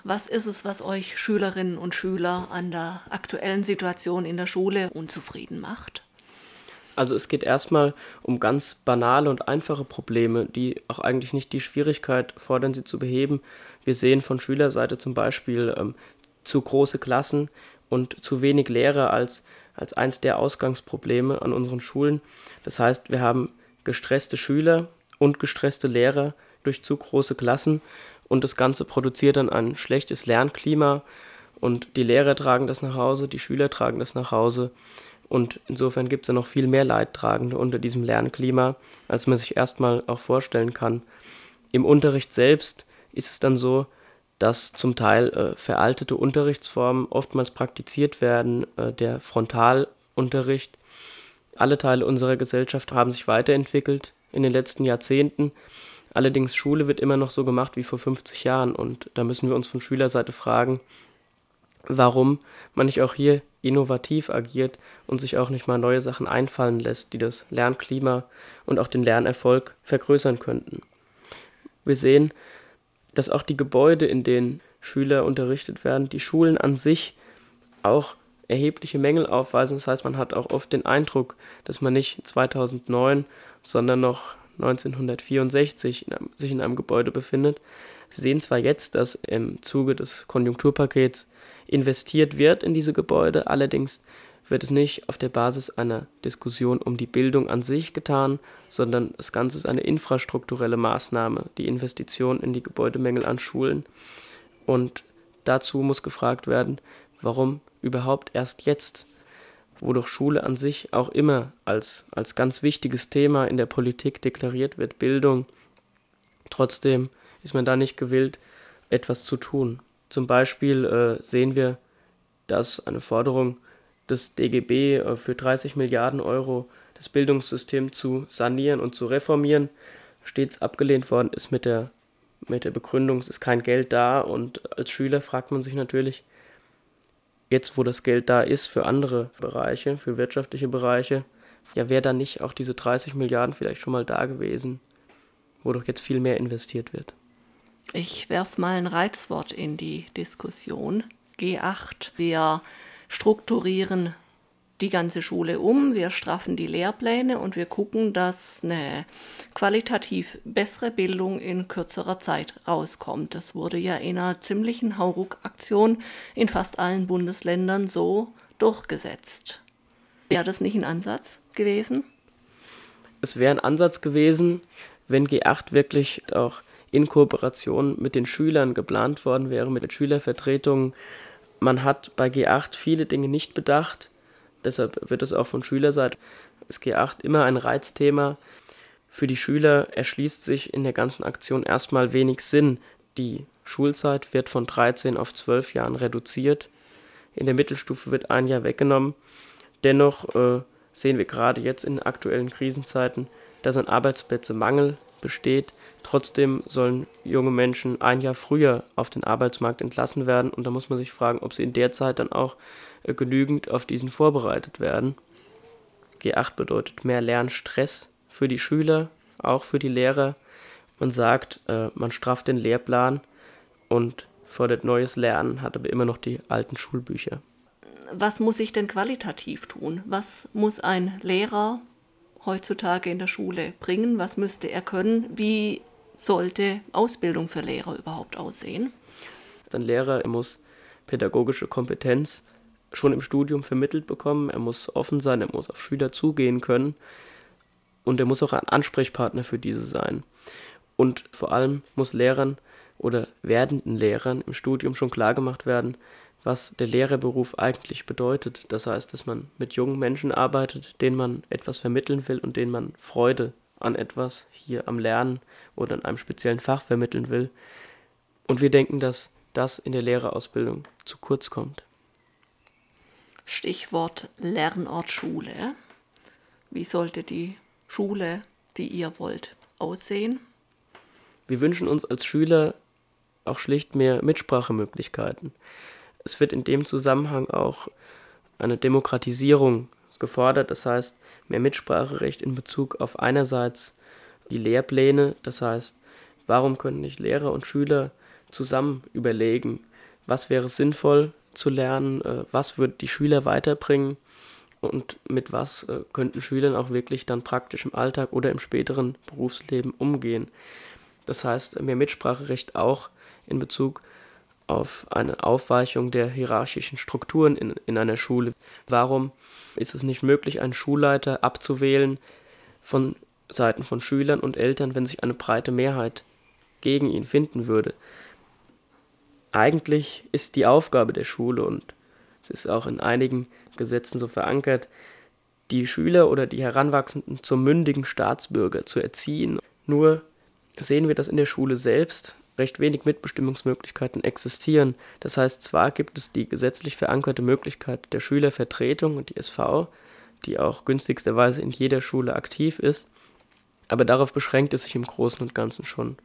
Was ist es, was euch Schülerinnen und Schüler an der aktuellen Situation in der Schule unzufrieden macht? Also es geht erstmal um ganz banale und einfache Probleme, die auch eigentlich nicht die Schwierigkeit fordern, sie zu beheben. Wir sehen von Schülerseite zum Beispiel zu große Klassen und zu wenig Lehrer als eins der Ausgangsprobleme an unseren Schulen. Das heißt, wir haben gestresste Schüler und gestresste Lehrer durch zu große Klassen und das Ganze produziert dann ein schlechtes Lernklima und die Lehrer tragen das nach Hause, die Schüler tragen das nach Hause. Und insofern gibt es ja noch viel mehr Leidtragende unter diesem Lernklima, als man sich erstmal auch vorstellen kann. Im Unterricht selbst ist es dann so, dass zum Teil veraltete Unterrichtsformen oftmals praktiziert werden. Der Frontalunterricht. Alle Teile unserer Gesellschaft haben sich weiterentwickelt in den letzten Jahrzehnten. Allerdings Schule wird immer noch so gemacht wie vor 50 Jahren und da müssen wir uns von Schülerseite fragen, warum man nicht auch hier innovativ agiert und sich auch nicht mal neue Sachen einfallen lässt, die das Lernklima und auch den Lernerfolg vergrößern könnten. Wir sehen, dass auch die Gebäude, in denen Schüler unterrichtet werden, die Schulen an sich auch erhebliche Mängel aufweisen. Das heißt, man hat auch oft den Eindruck, dass man nicht 2009, sondern noch 1964 sich in einem Gebäude befindet. Wir sehen zwar jetzt, dass im Zuge des Konjunkturpakets investiert wird in diese Gebäude, allerdings wird es nicht auf der Basis einer Diskussion um die Bildung an sich getan, sondern das Ganze ist eine infrastrukturelle Maßnahme, die Investition in die Gebäudemängel an Schulen. Und dazu muss gefragt werden, warum überhaupt erst jetzt, wo doch Schule an sich auch immer als ganz wichtiges Thema in der Politik deklariert wird, Bildung, trotzdem ist man da nicht gewillt, etwas zu tun. Zum Beispiel sehen wir, dass eine Forderung des DGB für 30 Milliarden Euro das Bildungssystem zu sanieren und zu reformieren stets abgelehnt worden ist mit der Begründung, es ist kein Geld da. Und als Schüler fragt man sich natürlich, jetzt wo das Geld da ist für andere Bereiche, für wirtschaftliche Bereiche, ja, wäre dann nicht auch diese 30 Milliarden vielleicht schon mal da gewesen, wo doch jetzt viel mehr investiert wird. Ich werfe mal ein Reizwort in die Diskussion. G8. Wir strukturieren die ganze Schule um, wir straffen die Lehrpläne und wir gucken, dass eine qualitativ bessere Bildung in kürzerer Zeit rauskommt. Das wurde ja in einer ziemlichen Hauruck-Aktion in fast allen Bundesländern so durchgesetzt. Wäre das nicht ein Ansatz gewesen? Es wäre ein Ansatz gewesen, wenn G8 wirklich auch in Kooperation mit den Schülern geplant worden wäre, mit Schülervertretungen. Man hat bei G8 viele Dinge nicht bedacht, deshalb wird es auch von Schülerseite, ist G8 immer ein Reizthema. Für die Schüler erschließt sich in der ganzen Aktion erstmal wenig Sinn. Die Schulzeit wird von 13 auf 12 Jahren reduziert. In der Mittelstufe wird ein Jahr weggenommen. Dennoch sehen wir gerade jetzt in aktuellen Krisenzeiten, dass ein Arbeitsplätzemangel besteht. Trotzdem sollen junge Menschen ein Jahr früher auf den Arbeitsmarkt entlassen werden und da muss man sich fragen, ob sie in der Zeit dann auch genügend auf diesen vorbereitet werden. G8 bedeutet mehr Lernstress für die Schüler, auch für die Lehrer. Man sagt, man strafft den Lehrplan und fordert neues Lernen, hat aber immer noch die alten Schulbücher. Was muss ich denn qualitativ tun? Was muss ein Lehrer heutzutage in der Schule bringen? Was müsste er können? Wie sollte Ausbildung für Lehrer überhaupt aussehen? Ein Lehrer muss pädagogische Kompetenz schon im Studium vermittelt bekommen, er muss offen sein, er muss auf Schüler zugehen können und er muss auch ein Ansprechpartner für diese sein. Und vor allem muss Lehrern oder werdenden Lehrern im Studium schon klargemacht werden, was der Lehrerberuf eigentlich bedeutet. Das heißt, dass man mit jungen Menschen arbeitet, denen man etwas vermitteln will und denen man Freude an etwas hier am Lernen oder an einem speziellen Fach vermitteln will. Und wir denken, dass das in der Lehrerausbildung zu kurz kommt. Stichwort Lernort Schule. Wie sollte die Schule, die ihr wollt, aussehen? Wir wünschen uns als Schüler auch schlicht mehr Mitsprachemöglichkeiten. Es wird in dem Zusammenhang auch eine Demokratisierung gefordert, das heißt mehr Mitspracherecht in Bezug auf einerseits die Lehrpläne, das heißt, warum können nicht Lehrer und Schüler zusammen überlegen, was wäre sinnvoll zu lernen, was würde die Schüler weiterbringen und mit was könnten Schülern auch wirklich dann praktisch im Alltag oder im späteren Berufsleben umgehen. Das heißt, mehr Mitspracherecht auch in Bezug auf eine Aufweichung der hierarchischen Strukturen in einer Schule. Warum ist es nicht möglich, einen Schulleiter abzuwählen von Seiten von Schülern und Eltern, wenn sich eine breite Mehrheit gegen ihn finden würde? Eigentlich ist die Aufgabe der Schule, und es ist auch in einigen Gesetzen so verankert, die Schüler oder die Heranwachsenden zum mündigen Staatsbürger zu erziehen. Nur sehen wir, dass in der Schule selbst recht wenig Mitbestimmungsmöglichkeiten existieren. Das heißt, zwar gibt es die gesetzlich verankerte Möglichkeit der Schülervertretung und die SV, die auch günstigsterweise in jeder Schule aktiv ist, aber darauf beschränkt es sich im Großen und Ganzen schon.